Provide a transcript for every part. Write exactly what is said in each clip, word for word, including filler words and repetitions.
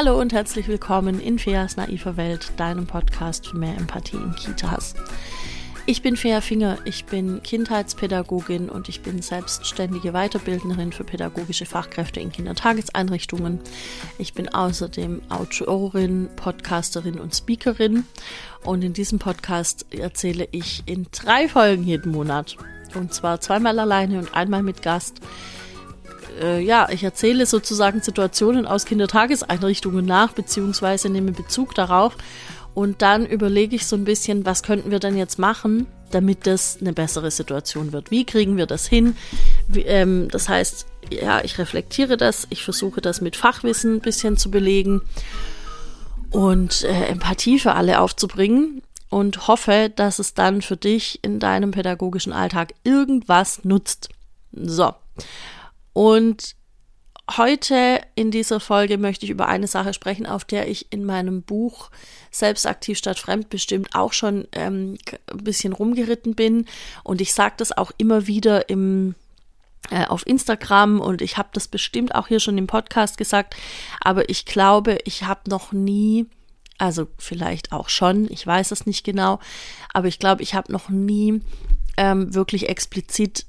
Hallo und herzlich willkommen in Feas naiver Welt, deinem Podcast für mehr Empathie in Kitas. Ich bin Fea Finger, ich bin Kindheitspädagogin und ich bin selbstständige Weiterbildnerin für pädagogische Fachkräfte in Kindertageseinrichtungen. Ich bin außerdem Autorin, Podcasterin und Speakerin und in diesem Podcast erzähle ich in drei Folgen jeden Monat, und zwar zweimal alleine und einmal mit Gast. Äh, ja, ich erzähle sozusagen Situationen aus Kindertageseinrichtungen nach, beziehungsweise nehme Bezug darauf. Und dann überlege ich so ein bisschen, was könnten wir denn jetzt machen, damit das eine bessere Situation wird. Wie kriegen wir das hin? Wie, ähm, das heißt, ja, ich reflektiere das, ich versuche das mit Fachwissen ein bisschen zu belegen und äh, Empathie für alle aufzubringen und hoffe, dass es dann für dich in deinem pädagogischen Alltag irgendwas nutzt. So, und heute in dieser Folge möchte ich über eine Sache sprechen, auf der ich in meinem Buch Selbstaktiv statt Fremdbestimmt auch schon ähm, ein bisschen rumgeritten bin. Und ich sage das auch immer wieder im, äh, auf Instagram und ich habe das bestimmt auch hier schon im Podcast gesagt. Aber ich glaube, ich habe noch nie, also vielleicht auch schon, ich weiß es nicht genau, aber ich glaube, ich habe noch nie ähm, wirklich explizit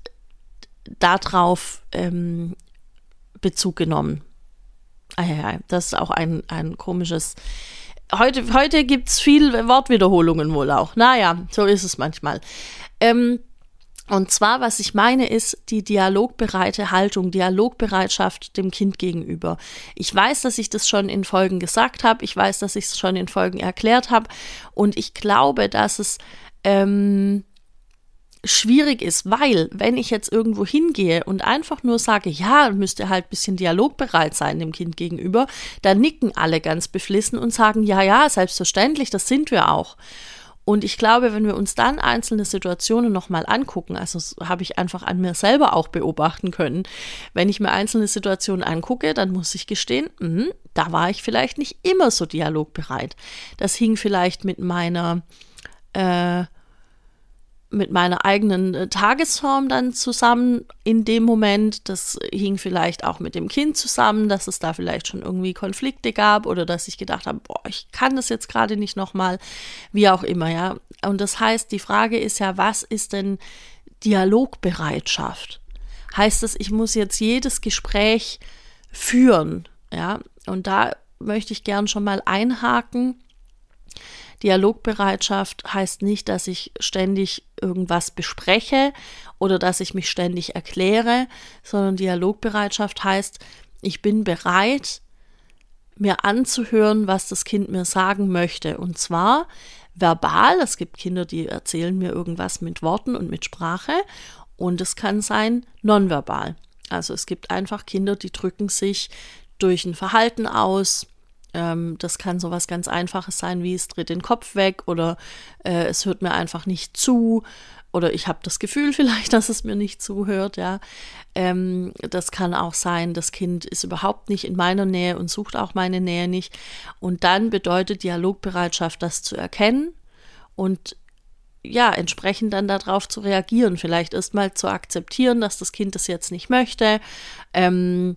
darauf ähm, Bezug genommen. Ah, ja, ja, das ist auch ein, ein komisches... Heute, heute gibt es viel Wortwiederholungen wohl auch. Naja, so ist es manchmal. Ähm, und zwar, was ich meine, ist die dialogbereite Haltung, Dialogbereitschaft dem Kind gegenüber. Ich weiß, dass ich das schon in Folgen gesagt habe. Ich weiß, dass ich es schon in Folgen erklärt habe. Und ich glaube, dass es ähm, schwierig ist, weil, wenn ich jetzt irgendwo hingehe und einfach nur sage, ja, müsste halt ein bisschen dialogbereit sein dem Kind gegenüber, dann nicken alle ganz beflissen und sagen, ja, ja, selbstverständlich, das sind wir auch. Und ich glaube, wenn wir uns dann einzelne Situationen nochmal angucken, also das habe ich einfach an mir selber auch beobachten können, wenn ich mir einzelne Situationen angucke, dann muss ich gestehen, mh, da war ich vielleicht nicht immer so dialogbereit. Das hing vielleicht mit meiner äh, mit meiner eigenen äh, Tagesform dann zusammen in dem Moment. Das hing vielleicht auch mit dem Kind zusammen, dass es da vielleicht schon irgendwie Konflikte gab oder dass ich gedacht habe, boah, ich kann das jetzt gerade nicht nochmal, wie auch immer, ja. Und das heißt, die Frage ist ja, was ist denn Dialogbereitschaft? Heißt das, ich muss jetzt jedes Gespräch führen, ja? Und da möchte ich gern schon mal einhaken. Dialogbereitschaft heißt nicht, dass ich ständig irgendwas bespreche oder dass ich mich ständig erkläre, sondern Dialogbereitschaft heißt, ich bin bereit, mir anzuhören, was das Kind mir sagen möchte. Und zwar verbal, es gibt Kinder, die erzählen mir irgendwas mit Worten und mit Sprache, und es kann sein nonverbal. Also es gibt einfach Kinder, die drücken sich durch ein Verhalten aus. Das kann sowas ganz Einfaches sein, wie es dreht den Kopf weg oder äh, es hört mir einfach nicht zu oder ich habe das Gefühl vielleicht, dass es mir nicht zuhört, ja. Ähm, das kann auch sein, das Kind ist überhaupt nicht in meiner Nähe und sucht auch meine Nähe nicht. Und dann bedeutet Dialogbereitschaft, das zu erkennen und ja, entsprechend dann darauf zu reagieren, vielleicht erstmal zu akzeptieren, dass das Kind das jetzt nicht möchte, ähm,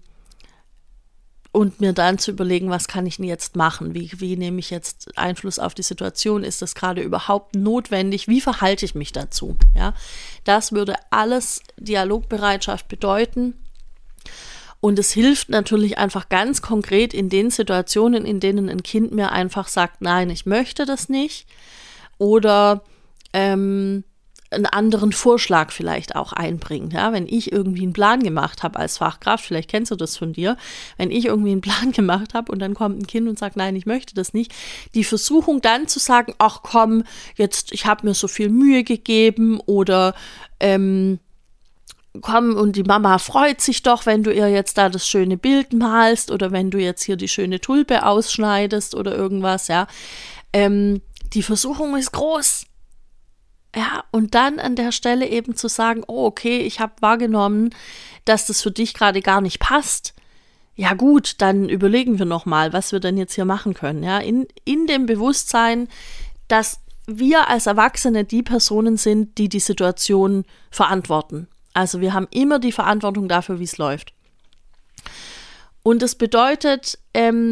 und mir dann zu überlegen, was kann ich denn jetzt machen? Wie, wie nehme ich jetzt Einfluss auf die Situation? Ist das gerade überhaupt notwendig? Wie verhalte ich mich dazu? Ja, das würde alles Dialogbereitschaft bedeuten. Und es hilft natürlich einfach ganz konkret in den Situationen, in denen ein Kind mir einfach sagt, nein, ich möchte das nicht. Oder ähm, einen anderen Vorschlag vielleicht auch einbringen. Ja, wenn ich irgendwie einen Plan gemacht habe als Fachkraft, vielleicht kennst du das von dir, wenn ich irgendwie einen Plan gemacht habe und dann kommt ein Kind und sagt, nein, ich möchte das nicht, die Versuchung dann zu sagen, ach komm, jetzt, ich habe mir so viel Mühe gegeben oder ähm, komm, und die Mama freut sich doch, wenn du ihr jetzt da das schöne Bild malst oder wenn du jetzt hier die schöne Tulpe ausschneidest oder irgendwas, ja. Ähm, die Versuchung ist groß. Ja, und dann an der Stelle eben zu sagen, oh, okay, ich habe wahrgenommen, dass das für dich gerade gar nicht passt. Ja gut, dann überlegen wir nochmal, was wir denn jetzt hier machen können. Ja, in, in dem Bewusstsein, dass wir als Erwachsene die Personen sind, die die Situation verantworten. Also wir haben immer die Verantwortung dafür, wie es läuft. Und das bedeutet, ähm,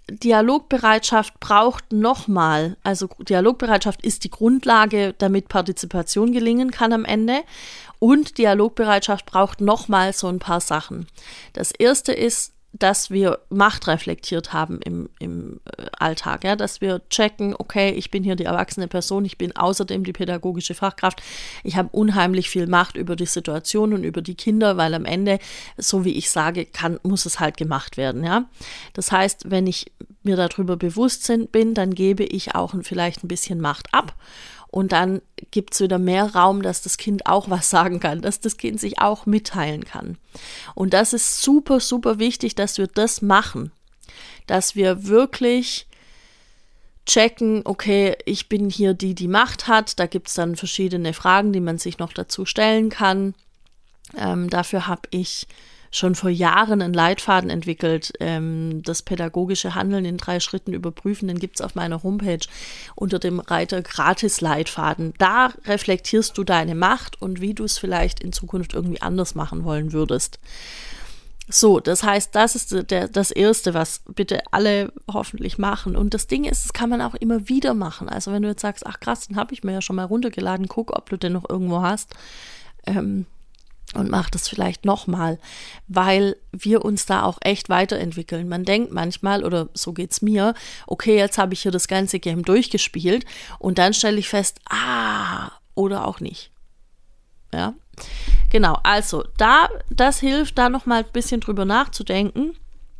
Dialogbereitschaft braucht nochmal, also Dialogbereitschaft ist die Grundlage, damit Partizipation gelingen kann am Ende. Und Dialogbereitschaft braucht nochmal so ein paar Sachen. Das erste ist, dass wir Macht reflektiert haben im, im Alltag, ja, dass wir checken, okay, ich bin hier die erwachsene Person, ich bin außerdem die pädagogische Fachkraft, ich habe unheimlich viel Macht über die Situation und über die Kinder, weil am Ende, so wie ich sage, kann, muss es halt gemacht werden, ja. Das heißt, wenn ich mir darüber bewusst bin, dann gebe ich auch vielleicht ein bisschen Macht ab. Und dann gibt es wieder mehr Raum, dass das Kind auch was sagen kann, dass das Kind sich auch mitteilen kann. Und das ist super, super wichtig, dass wir das machen. Dass wir wirklich checken, okay, ich bin hier die, die Macht hat. Da gibt es dann verschiedene Fragen, die man sich noch dazu stellen kann. Ähm, dafür habe ich schon vor Jahren einen Leitfaden entwickelt, ähm, das pädagogische Handeln in drei Schritten überprüfen, den gibt es auf meiner Homepage unter dem Reiter Gratis-Leitfaden. Da reflektierst du deine Macht und wie du es vielleicht in Zukunft irgendwie anders machen wollen würdest. So, das heißt, das ist der, das Erste, was bitte alle hoffentlich machen. Und das Ding ist, das kann man auch immer wieder machen. Also wenn du jetzt sagst, ach krass, den habe ich mir ja schon mal runtergeladen, guck, ob du den noch irgendwo hast. Ähm, Und mach das vielleicht nochmal, weil wir uns da auch echt weiterentwickeln. Man denkt manchmal, oder so geht's mir, okay, jetzt habe ich hier das ganze Game durchgespielt und dann stelle ich fest, ah, oder auch nicht. Ja, genau, also da, das hilft, da nochmal ein bisschen drüber nachzudenken.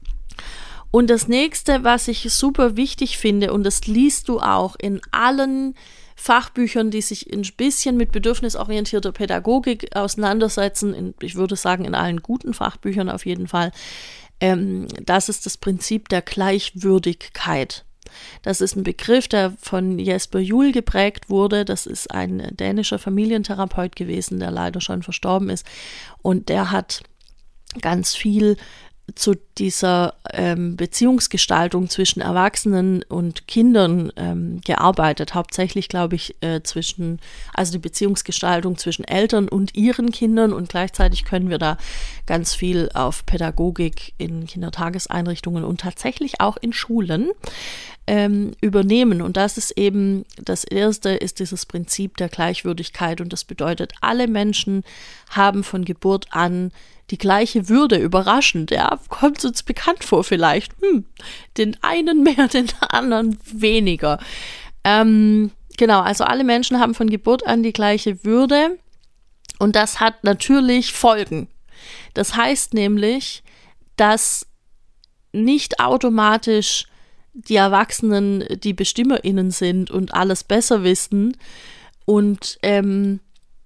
Und das nächste, was ich super wichtig finde, und das liest du auch in allen Fachbüchern, die sich ein bisschen mit bedürfnisorientierter Pädagogik auseinandersetzen, in, ich würde sagen in allen guten Fachbüchern auf jeden Fall, ähm, das ist das Prinzip der Gleichwürdigkeit. Das ist ein Begriff, der von Jesper Juul geprägt wurde. Das ist ein dänischer Familientherapeut gewesen, der leider schon verstorben ist. Und der hat ganz viel zu dieser ähm, Beziehungsgestaltung zwischen Erwachsenen und Kindern ähm, gearbeitet. Hauptsächlich, glaube ich, äh, zwischen, also die Beziehungsgestaltung zwischen Eltern und ihren Kindern, und gleichzeitig können wir da ganz viel auf Pädagogik in Kindertageseinrichtungen und tatsächlich auch in Schulen ähm, übernehmen. Und das ist eben, das Erste ist dieses Prinzip der Gleichwürdigkeit, und das bedeutet, alle Menschen haben von Geburt an die gleiche Würde, überraschend, ja, kommt uns bekannt vor vielleicht. Hm, den einen mehr, den anderen weniger. Ähm, genau, also alle Menschen haben von Geburt an die gleiche Würde, und das hat natürlich Folgen. Das heißt nämlich, dass nicht automatisch die Erwachsenen die BestimmerInnen sind und alles besser wissen und ähm,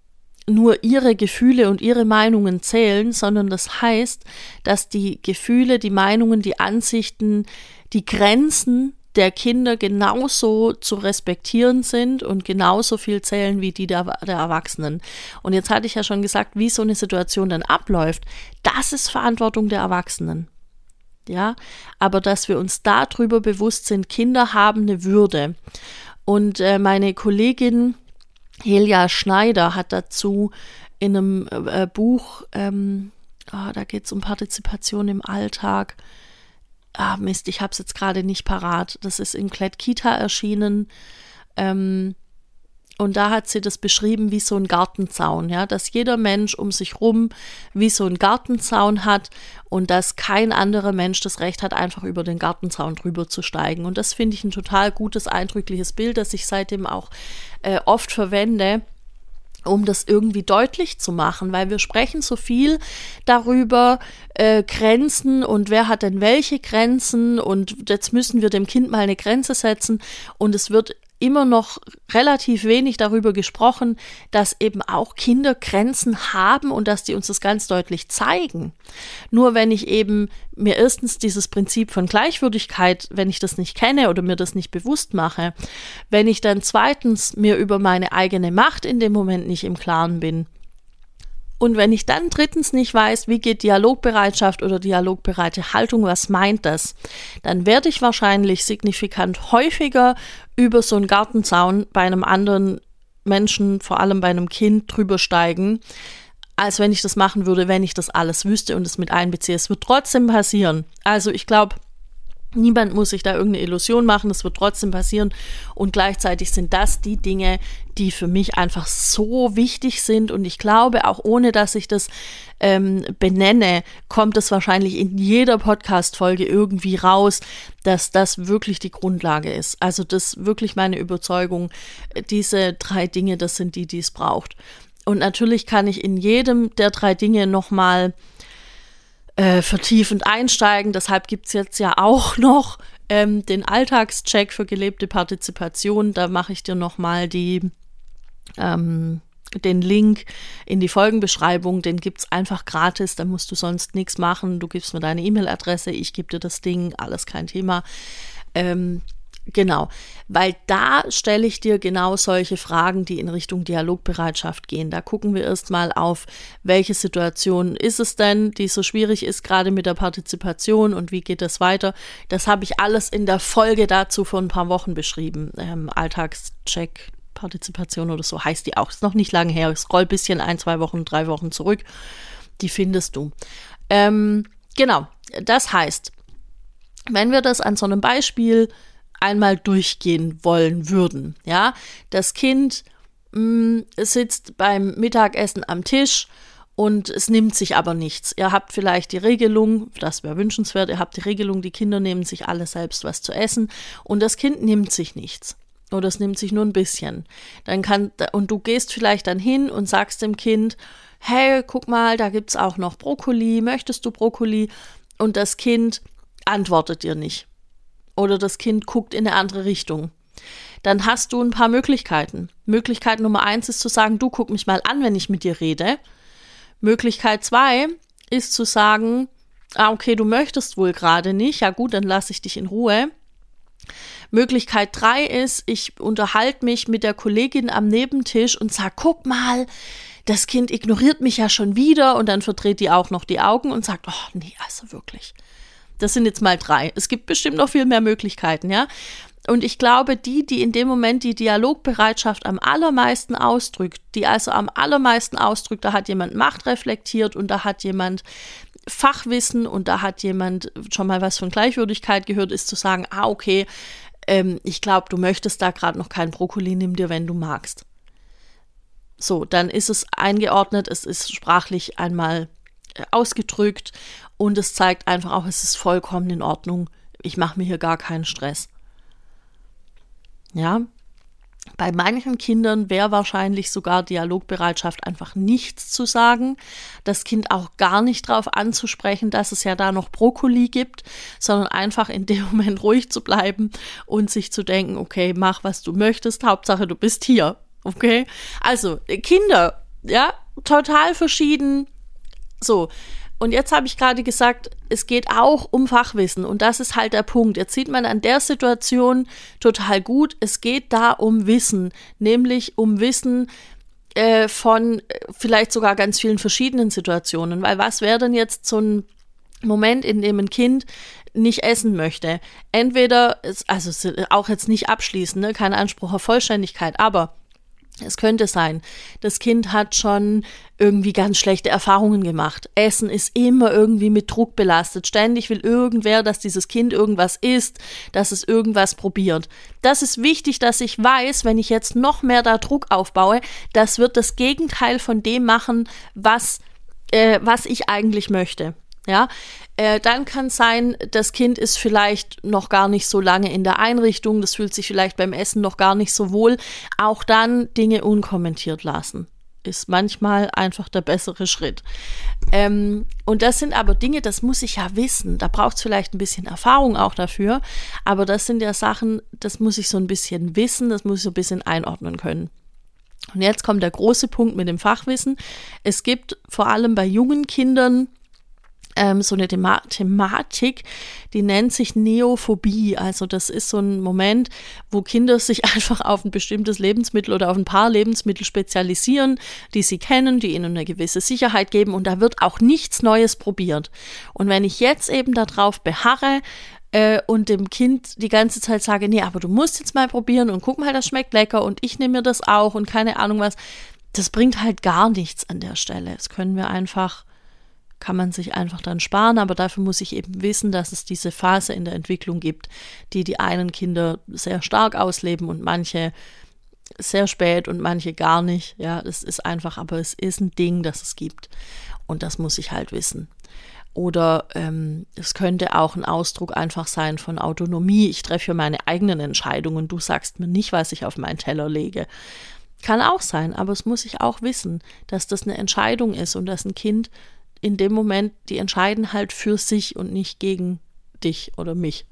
nur ihre Gefühle und ihre Meinungen zählen, sondern das heißt, dass die Gefühle, die Meinungen, die Ansichten, die Grenzen der Kinder genauso zu respektieren sind und genauso viel zählen wie die der, der Erwachsenen. Und jetzt hatte ich ja schon gesagt, wie so eine Situation dann abläuft, das ist Verantwortung der Erwachsenen. Ja, aber dass wir uns darüber bewusst sind, Kinder haben eine Würde. Und äh, meine Kollegin Helja Schneider hat dazu in einem äh, Buch, ähm, oh, da geht es um Partizipation im Alltag. Ah, Mist, ich habe es jetzt gerade nicht parat. Das ist in Klett Kita erschienen. Ähm, und da hat sie das beschrieben wie so ein Gartenzaun, ja, dass jeder Mensch um sich rum wie so ein Gartenzaun hat und dass kein anderer Mensch das Recht hat, einfach über den Gartenzaun drüber zu steigen. Und das finde ich ein total gutes, eindrückliches Bild, das ich seitdem auch äh, oft verwende, um das irgendwie deutlich zu machen, weil wir sprechen so viel darüber, äh, Grenzen und wer hat denn welche Grenzen, und jetzt müssen wir dem Kind mal eine Grenze setzen, und es wird immer noch relativ wenig darüber gesprochen, dass eben auch Kinder Grenzen haben und dass die uns das ganz deutlich zeigen. Nur wenn ich eben mir erstens dieses Prinzip von Gleichwürdigkeit, wenn ich das nicht kenne oder mir das nicht bewusst mache, wenn ich dann zweitens mir über meine eigene Macht in dem Moment nicht im Klaren bin, und wenn ich dann drittens nicht weiß, wie geht Dialogbereitschaft oder dialogbereite Haltung, was meint das, dann werde ich wahrscheinlich signifikant häufiger über so einen Gartenzaun bei einem anderen Menschen, vor allem bei einem Kind, drüber steigen, als wenn ich das machen würde, wenn ich das alles wüsste und es mit einbeziehe. Es wird trotzdem passieren. Also ich glaube, Niemand muss sich da irgendeine Illusion machen, das wird trotzdem passieren und gleichzeitig sind das die Dinge, die für mich einfach so wichtig sind und ich glaube, auch ohne, dass ich das ähm, benenne, kommt es wahrscheinlich in jeder Podcast-Folge irgendwie raus, dass das wirklich die Grundlage ist. Also das ist wirklich meine Überzeugung, diese drei Dinge, das sind die, die es braucht. Und natürlich kann ich in jedem der drei Dinge nochmal Äh, vertiefend einsteigen. Deshalb gibt es jetzt ja auch noch ähm, den Alltagscheck für gelebte Partizipation. Da mache ich dir nochmal die ähm, den Link in die Folgenbeschreibung. Den gibt es einfach gratis. Da musst du sonst nichts machen. Du gibst mir deine E-Mail-Adresse, ich gebe dir das Ding. Alles kein Thema. Ähm, Genau, weil da stelle ich dir genau solche Fragen, die in Richtung Dialogbereitschaft gehen. Da gucken wir erstmal auf, welche Situation ist es denn, die so schwierig ist, gerade mit der Partizipation und wie geht das weiter. Das habe ich alles in der Folge dazu vor ein paar Wochen beschrieben. Ähm, Alltagscheck, Partizipation oder so heißt die auch. Ist noch nicht lange her. Ich scroll ein bisschen, ein, zwei Wochen, drei Wochen zurück. Die findest du. Ähm, genau, das heißt, wenn wir das an so einem Beispiel einmal durchgehen wollen würden. Ja, das Kind mh, sitzt beim Mittagessen am Tisch und es nimmt sich aber nichts. Ihr habt vielleicht die Regelung, das wäre wünschenswert, ihr habt die Regelung, die Kinder nehmen sich alle selbst was zu essen und das Kind nimmt sich nichts. Oder es nimmt sich nur ein bisschen. Dann kann, und du gehst vielleicht dann hin und sagst dem Kind, hey, guck mal, da gibt's auch noch Brokkoli, möchtest du Brokkoli? Und das Kind antwortet dir nicht. Oder das Kind guckt in eine andere Richtung. Dann hast du ein paar Möglichkeiten. Möglichkeit Nummer eins ist zu sagen, du guck mich mal an, wenn ich mit dir rede. Möglichkeit zwei ist zu sagen, ah, okay, du möchtest wohl gerade nicht. Ja gut, dann lasse ich dich in Ruhe. Möglichkeit drei ist, ich unterhalte mich mit der Kollegin am Nebentisch und sage, guck mal, das Kind ignoriert mich ja schon wieder. Und dann verdreht die auch noch die Augen und sagt, oh nee, also wirklich. Das sind jetzt mal drei. Es gibt bestimmt noch viel mehr Möglichkeiten, ja. Und ich glaube, die, die in dem Moment die Dialogbereitschaft am allermeisten ausdrückt, die also am allermeisten ausdrückt, da hat jemand Macht reflektiert und da hat jemand Fachwissen und da hat jemand schon mal was von Gleichwürdigkeit gehört, ist zu sagen, ah, okay, ähm, ich glaube, du möchtest da gerade noch keinen Brokkoli, nimm dir, wenn du magst. So, dann ist es eingeordnet, es ist sprachlich einmal ausgedrückt und es zeigt einfach auch, es ist vollkommen in Ordnung. Ich mache mir hier gar keinen Stress. Ja, bei manchen Kindern wäre wahrscheinlich sogar Dialogbereitschaft einfach nichts zu sagen, das Kind auch gar nicht darauf anzusprechen, dass es ja da noch Brokkoli gibt, sondern einfach in dem Moment ruhig zu bleiben und sich zu denken, okay, mach, was du möchtest, Hauptsache du bist hier, okay? Also, Kinder, ja, total verschieden. So, und jetzt habe ich gerade gesagt, es geht auch um Fachwissen und das ist halt der Punkt. Jetzt sieht man an der Situation total gut, es geht da um Wissen, nämlich um Wissen äh, von vielleicht sogar ganz vielen verschiedenen Situationen, weil was wäre denn jetzt so ein Moment, in dem ein Kind nicht essen möchte? Entweder, also auch jetzt nicht abschließen, ne, kein Anspruch auf Vollständigkeit, aber es könnte sein, das Kind hat schon irgendwie ganz schlechte Erfahrungen gemacht. Essen ist immer irgendwie mit Druck belastet. Ständig will irgendwer, dass dieses Kind irgendwas isst, dass es irgendwas probiert. Das ist wichtig, dass ich weiß, wenn ich jetzt noch mehr da Druck aufbaue, das wird das Gegenteil von dem machen, was, äh, was ich eigentlich möchte. Ja, äh, dann kann es sein, das Kind ist vielleicht noch gar nicht so lange in der Einrichtung, das fühlt sich vielleicht beim Essen noch gar nicht so wohl. Auch dann Dinge unkommentiert lassen, ist manchmal einfach der bessere Schritt. Ähm, und das sind aber Dinge, das muss ich ja wissen, da braucht es vielleicht ein bisschen Erfahrung auch dafür, aber das sind ja Sachen, das muss ich so ein bisschen wissen, das muss ich so ein bisschen einordnen können. Und jetzt kommt der große Punkt mit dem Fachwissen. Es gibt vor allem bei jungen Kindern Ähm, so eine Thema- Thematik, die nennt sich Neophobie. Also das ist so ein Moment, wo Kinder sich einfach auf ein bestimmtes Lebensmittel oder auf ein paar Lebensmittel spezialisieren, die sie kennen, die ihnen eine gewisse Sicherheit geben und da wird auch nichts Neues probiert. Und wenn ich jetzt eben darauf beharre äh, und dem Kind die ganze Zeit sage, nee, aber du musst jetzt mal probieren und guck mal, das schmeckt lecker und ich nehme mir das auch und keine Ahnung was, das bringt halt gar nichts an der Stelle. Das können wir einfach kann man sich einfach dann sparen, aber dafür muss ich eben wissen, dass es diese Phase in der Entwicklung gibt, die die einen Kinder sehr stark ausleben und manche sehr spät und manche gar nicht. Ja, das ist einfach, aber es ist ein Ding, das es gibt und das muss ich halt wissen. Oder ähm, es könnte auch ein Ausdruck einfach sein von Autonomie. Ich treffe meine eigenen Entscheidungen. Du sagst mir nicht, was ich auf meinen Teller lege. Kann auch sein, aber es muss ich auch wissen, dass das eine Entscheidung ist und dass ein Kind in dem Moment, die entscheiden halt für sich und nicht gegen dich oder mich.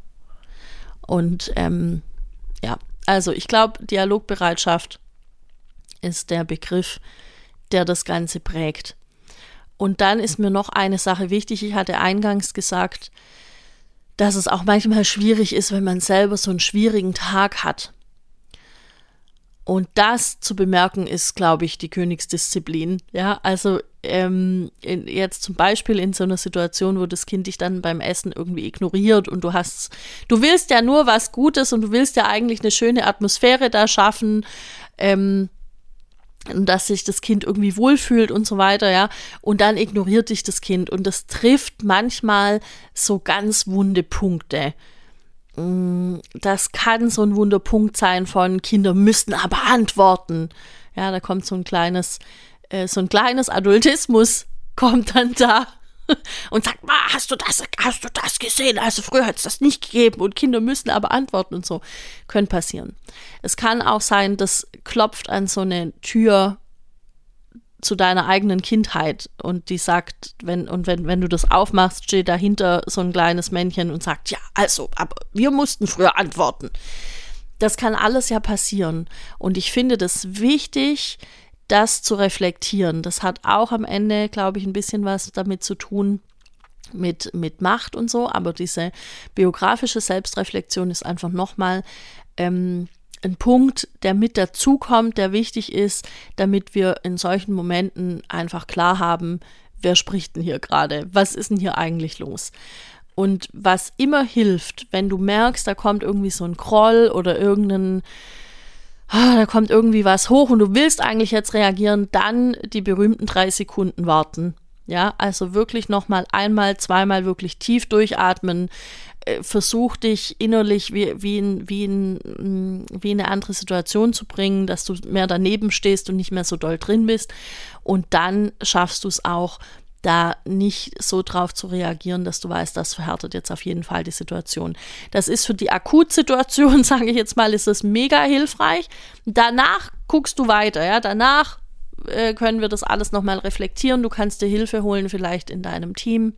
Und ähm, ja, also ich glaube, Dialogbereitschaft ist der Begriff, der das Ganze prägt. Und dann ist mir noch eine Sache wichtig. Ich hatte eingangs gesagt, dass es auch manchmal schwierig ist, wenn man selber so einen schwierigen Tag hat. Und das zu bemerken ist, glaube ich, die Königsdisziplin. Ja, also ähm, in, jetzt zum Beispiel in so einer Situation, wo das Kind dich dann beim Essen irgendwie ignoriert und du hast, du willst ja nur was Gutes und du willst ja eigentlich eine schöne Atmosphäre da schaffen, ähm, dass sich das Kind irgendwie wohlfühlt und so weiter, ja, und dann ignoriert dich das Kind und das trifft manchmal so ganz wunde Punkte. Das kann so ein Wunderpunkt sein von Kinder müssen aber antworten. Ja, da kommt so ein kleines, äh, so ein kleines Adultismus kommt dann da und sagt, hast du das, hast du das gesehen? Also früher hat es das nicht gegeben und Kinder müssen aber antworten und so. Können passieren. Es kann auch sein, das klopft an so eine Tür zu deiner eigenen Kindheit und die sagt, wenn, und wenn, wenn du das aufmachst, steht dahinter so ein kleines Männchen und sagt, ja, also, aber wir mussten früher antworten. Das kann alles ja passieren. Und ich finde das wichtig, das zu reflektieren. Das hat auch am Ende, glaube ich, ein bisschen was damit zu tun, mit, mit Macht und so, aber diese biografische Selbstreflexion ist einfach nochmal ähm, ein Punkt, der mit dazukommt, der wichtig ist, damit wir in solchen Momenten einfach klar haben, wer spricht denn hier gerade, was ist denn hier eigentlich los? Und was immer hilft, wenn du merkst, da kommt irgendwie so ein Groll oder irgendein Ah, da kommt irgendwie was hoch und du willst eigentlich jetzt reagieren, dann die berühmten drei Sekunden warten. Ja, also wirklich nochmal einmal, zweimal wirklich tief durchatmen. Äh, versuch dich innerlich wie, wie, in, wie, in, wie in eine andere Situation zu bringen, dass du mehr daneben stehst und nicht mehr so doll drin bist. Und dann schaffst du es auch, da nicht so drauf zu reagieren, dass du weißt, das verhärtet jetzt auf jeden Fall die Situation. Das ist für die Akutsituation, sage ich jetzt mal, ist das mega hilfreich. Danach guckst du weiter, ja, danach äh, können wir das alles nochmal reflektieren. Du kannst dir Hilfe holen, vielleicht in deinem Team.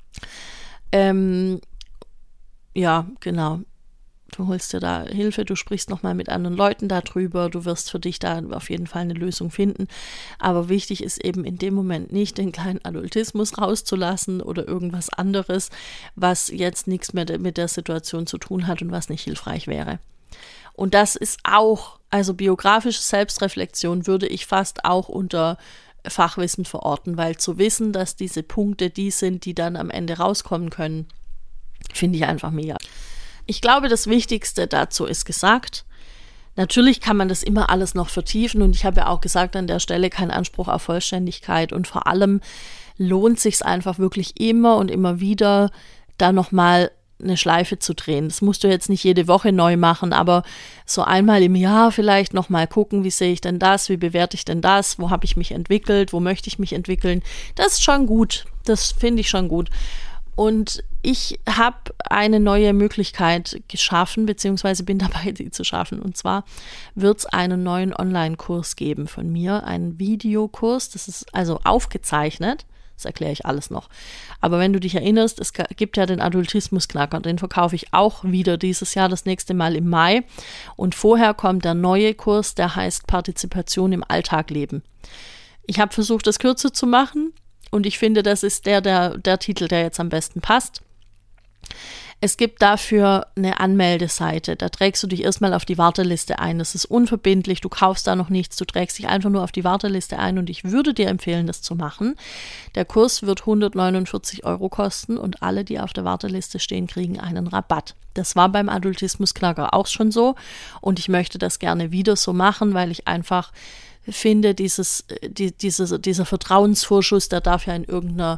Ähm, ja, genau. Du holst dir da Hilfe, du sprichst nochmal mit anderen Leuten darüber, du wirst für dich da auf jeden Fall eine Lösung finden. Aber wichtig ist eben in dem Moment nicht den kleinen Adultismus rauszulassen oder irgendwas anderes, was jetzt nichts mehr mit der Situation zu tun hat und was nicht hilfreich wäre. Und das ist auch, also biografische Selbstreflexion würde ich fast auch unter Fachwissen verorten, weil zu wissen, dass diese Punkte die sind, die dann am Ende rauskommen können, finde ich einfach mega. Ich glaube, das Wichtigste dazu ist gesagt. Natürlich kann man das immer alles noch vertiefen und ich habe ja auch gesagt, an der Stelle kein Anspruch auf Vollständigkeit und vor allem lohnt sich es einfach wirklich immer und immer wieder, da nochmal eine Schleife zu drehen. Das musst du jetzt nicht jede Woche neu machen, aber so einmal im Jahr vielleicht nochmal gucken, wie sehe ich denn das, wie bewerte ich denn das, wo habe ich mich entwickelt, wo möchte ich mich entwickeln. Das ist schon gut, das finde ich schon gut. Und ich habe eine neue Möglichkeit geschaffen, beziehungsweise bin dabei, die zu schaffen. Und zwar wird es einen neuen Online-Kurs geben von mir, einen Videokurs. Das ist also aufgezeichnet. Das erkläre ich alles noch. Aber wenn du dich erinnerst, es gibt ja den Adultismus-Knacker. Den verkaufe ich auch wieder dieses Jahr, das nächste Mal im Mai. Und vorher kommt der neue Kurs, der heißt Partizipation im Alltag leben. Ich habe versucht, das kürzer zu machen. Und ich finde, das ist der, der, der Titel, der jetzt am besten passt. Es gibt dafür eine Anmeldeseite. Da trägst du dich erstmal auf die Warteliste ein. Das ist unverbindlich. Du kaufst da noch nichts. Du trägst dich einfach nur auf die Warteliste ein. Und ich würde dir empfehlen, das zu machen. Der Kurs wird hundertneunundvierzig Euro kosten und alle, die auf der Warteliste stehen, kriegen einen Rabatt. Das war beim Adultismus-Knacker auch schon so. Und ich möchte das gerne wieder so machen, weil ich einfach finde, dieses, die, diese, dieser Vertrauensvorschuss, der darf ja in irgendeiner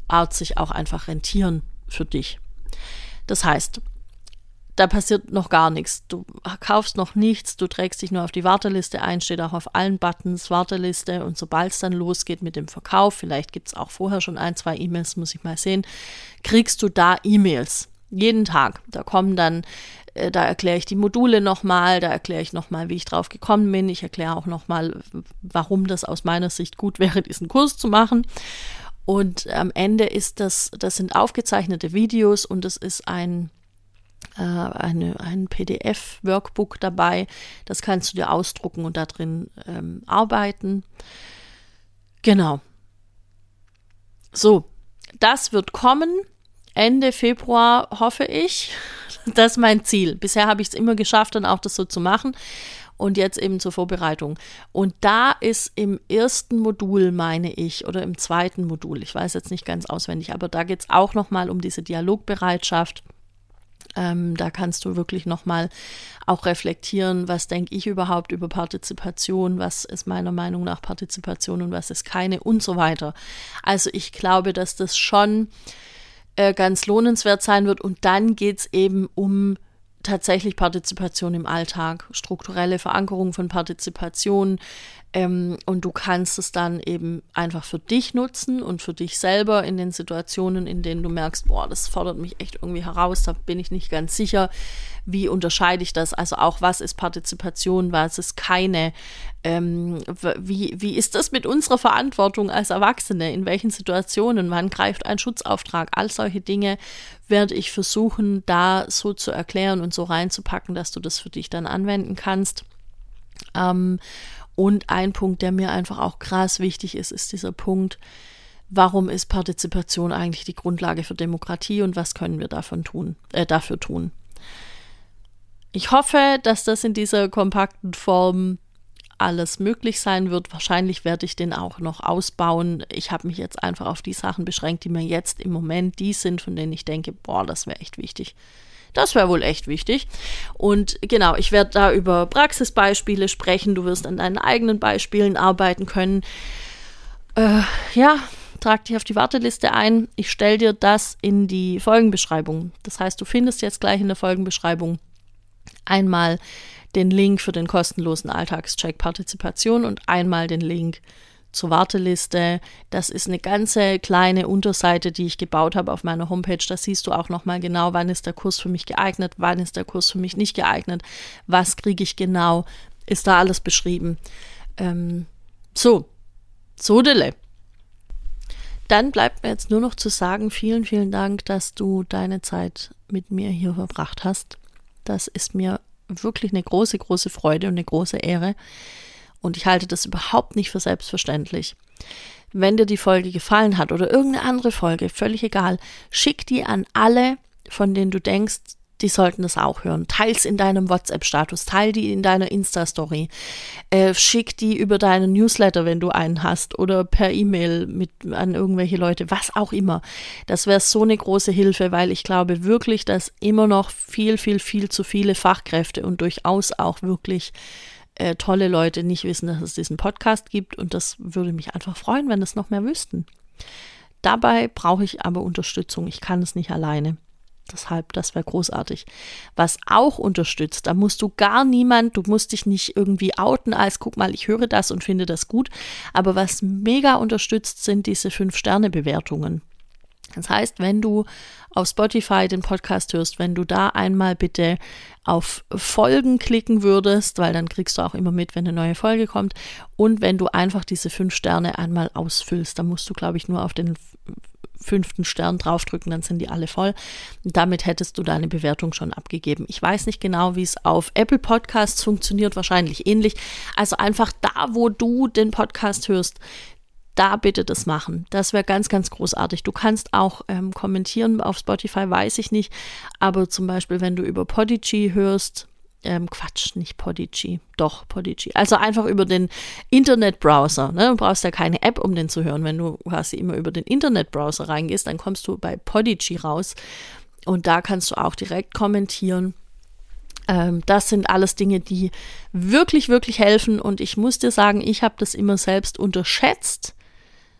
Art sich auch einfach rentieren für dich. Das heißt, da passiert noch gar nichts. Du kaufst noch nichts, du trägst dich nur auf die Warteliste ein, steht auch auf allen Buttons Warteliste und sobald es dann losgeht mit dem Verkauf, vielleicht gibt es auch vorher schon ein, zwei E-Mails, muss ich mal sehen, kriegst du da E-Mails. Jeden Tag. Da kommen dann, äh, da erkläre ich die Module nochmal, da erkläre ich nochmal, wie ich drauf gekommen bin. Ich erkläre auch nochmal, warum das aus meiner Sicht gut wäre, diesen Kurs zu machen. Und am Ende ist das, das sind aufgezeichnete Videos und es ist ein Eine, ein P D F-Workbook dabei, das kannst du dir ausdrucken und da drin ähm, arbeiten. Genau. So, das wird kommen. Ende Februar, hoffe ich. Das ist mein Ziel. Bisher habe ich es immer geschafft, dann auch das so zu machen. Und jetzt eben zur Vorbereitung. Und da ist im ersten Modul, meine ich, oder im zweiten Modul, ich weiß jetzt nicht ganz auswendig, aber da geht es auch nochmal um diese Dialogbereitschaft. Ähm, da kannst du wirklich nochmal auch reflektieren, was denke ich überhaupt über Partizipation, was ist meiner Meinung nach Partizipation und was ist keine und so weiter. Also ich glaube, dass das schon äh, ganz lohnenswert sein wird und dann geht es eben um tatsächlich Partizipation im Alltag, strukturelle Verankerung von Partizipation ähm, und du kannst es dann eben einfach für dich nutzen und für dich selber in den Situationen, in denen du merkst, boah, das fordert mich echt irgendwie heraus, da bin ich nicht ganz sicher, wie unterscheide ich das, also auch was ist Partizipation, was ist keine, ähm, wie, wie ist das mit unserer Verantwortung als Erwachsene, in welchen Situationen, wann greift ein Schutzauftrag, all solche Dinge werde ich versuchen, da so zu erklären und so reinzupacken, dass du das für dich dann anwenden kannst. Ähm, und ein Punkt, der mir einfach auch krass wichtig ist, ist dieser Punkt, warum ist Partizipation eigentlich die Grundlage für Demokratie und was können wir davon tun, äh, dafür tun? Ich hoffe, dass das in dieser kompakten Form alles möglich sein wird. Wahrscheinlich werde ich den auch noch ausbauen. Ich habe mich jetzt einfach auf die Sachen beschränkt, die mir jetzt im Moment die sind, von denen ich denke, boah, das wäre echt wichtig. Das wäre wohl echt wichtig. Und genau, ich werde da über Praxisbeispiele sprechen. Du wirst an deinen eigenen Beispielen arbeiten können. Äh, ja, trag dich auf die Warteliste ein. Ich stelle dir das in die Folgenbeschreibung. Das heißt, du findest jetzt gleich in der Folgenbeschreibung einmal den Link für den kostenlosen Alltagscheck Partizipation und einmal den Link zur Warteliste. Das ist eine ganze kleine Unterseite, die ich gebaut habe auf meiner Homepage. Da siehst du auch nochmal genau, wann ist der Kurs für mich geeignet, wann ist der Kurs für mich nicht geeignet, was kriege ich genau, ist da alles beschrieben. Ähm, so, Sodele. Dann bleibt mir jetzt nur noch zu sagen, vielen, vielen Dank, dass du deine Zeit mit mir hier verbracht hast. Das ist mir wirklich eine große, große Freude und eine große Ehre. Und ich halte das überhaupt nicht für selbstverständlich. Wenn dir die Folge gefallen hat oder irgendeine andere Folge, völlig egal, schick die an alle, von denen du denkst, die sollten das auch hören. Teil's in deinem WhatsApp-Status, teil die in deiner Insta-Story, äh, schick die über deinen Newsletter, wenn du einen hast, oder per E-Mail mit an irgendwelche Leute, was auch immer. Das wäre so eine große Hilfe, weil ich glaube wirklich, dass immer noch viel, viel, viel zu viele Fachkräfte und durchaus auch wirklich äh, tolle Leute nicht wissen, dass es diesen Podcast gibt und das würde mich einfach freuen, wenn das noch mehr wüssten. Dabei brauche ich aber Unterstützung. Ich kann es nicht alleine. Deshalb, das wäre großartig. Was auch unterstützt, da musst du gar niemand, du musst dich nicht irgendwie outen als, guck mal, ich höre das und finde das gut. Aber was mega unterstützt, sind diese fünf Sterne Bewertungen. Das heißt, wenn du auf Spotify den Podcast hörst, wenn du da einmal bitte auf Folgen klicken würdest, weil dann kriegst du auch immer mit, wenn eine neue Folge kommt. Und wenn du einfach diese fünf Sterne einmal ausfüllst, dann musst du, glaube ich, nur auf den fünften Stern draufdrücken, dann sind die alle voll. Und damit hättest du deine Bewertung schon abgegeben. Ich weiß nicht genau, wie es auf Apple Podcasts funktioniert, wahrscheinlich ähnlich. Also einfach da, wo du den Podcast hörst, da bitte das machen. Das wäre ganz, ganz großartig. Du kannst auch ähm, kommentieren auf Spotify, weiß ich nicht, aber zum Beispiel, wenn du über Podigy hörst, Ähm, Quatsch, nicht Podigy, doch Podigy. Also einfach über den Internetbrowser. Ne? Du brauchst ja keine App, um den zu hören. Wenn du quasi immer über den Internetbrowser reingehst, dann kommst du bei Podigy raus und da kannst du auch direkt kommentieren. Ähm, das sind alles Dinge, die wirklich, wirklich helfen und ich muss dir sagen, ich habe das immer selbst unterschätzt,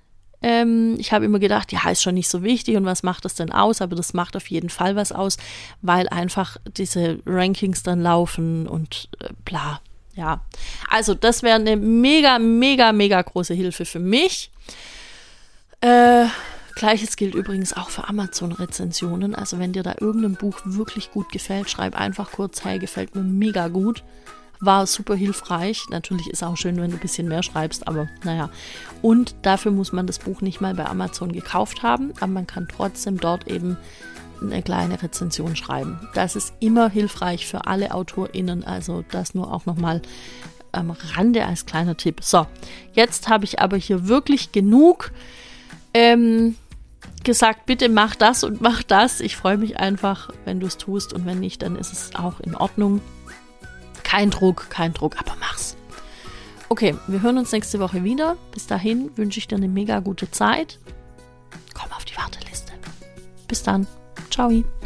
Ähm, ich habe immer gedacht, ja, ist schon nicht so wichtig und was macht das denn aus? Aber das macht auf jeden Fall was aus, weil einfach diese Rankings dann laufen und äh, bla. Ja, also das wäre eine mega, mega, mega große Hilfe für mich. Äh, Gleiches gilt übrigens auch für Amazon-Rezensionen. Also wenn dir da irgendein Buch wirklich gut gefällt, schreib einfach kurz, hey, gefällt mir mega gut. War super hilfreich. Natürlich ist auch schön, wenn du ein bisschen mehr schreibst, aber naja. Und dafür muss man das Buch nicht mal bei Amazon gekauft haben, aber man kann trotzdem dort eben eine kleine Rezension schreiben. Das ist immer hilfreich für alle AutorInnen, also das nur auch nochmal am Rande als kleiner Tipp. So, jetzt habe ich aber hier wirklich genug ähm, gesagt, bitte mach das und mach das. Ich freue mich einfach, wenn du es tust und wenn nicht, dann ist es auch in Ordnung. Kein Druck, kein Druck, aber mach's. Okay, wir hören uns nächste Woche wieder. Bis dahin wünsche ich dir eine mega gute Zeit. Komm auf die Warteliste. Bis dann. Ciao.